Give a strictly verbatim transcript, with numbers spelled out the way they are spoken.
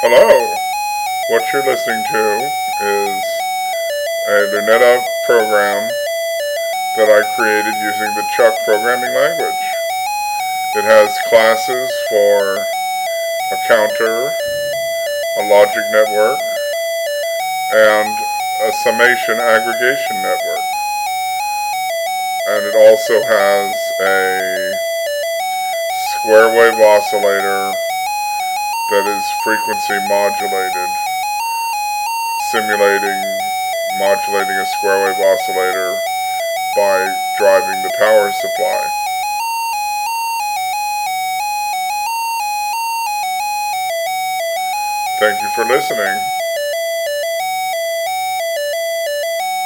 Hello. What you're listening to is a Luneta program that I created using the Chuck programming language. It has classes for a counter, a logic network, and a summation aggregation network. And it also has a square wave oscillator that is frequency modulated, simulating modulating a square wave oscillator by driving the power supply. Thank you for listening.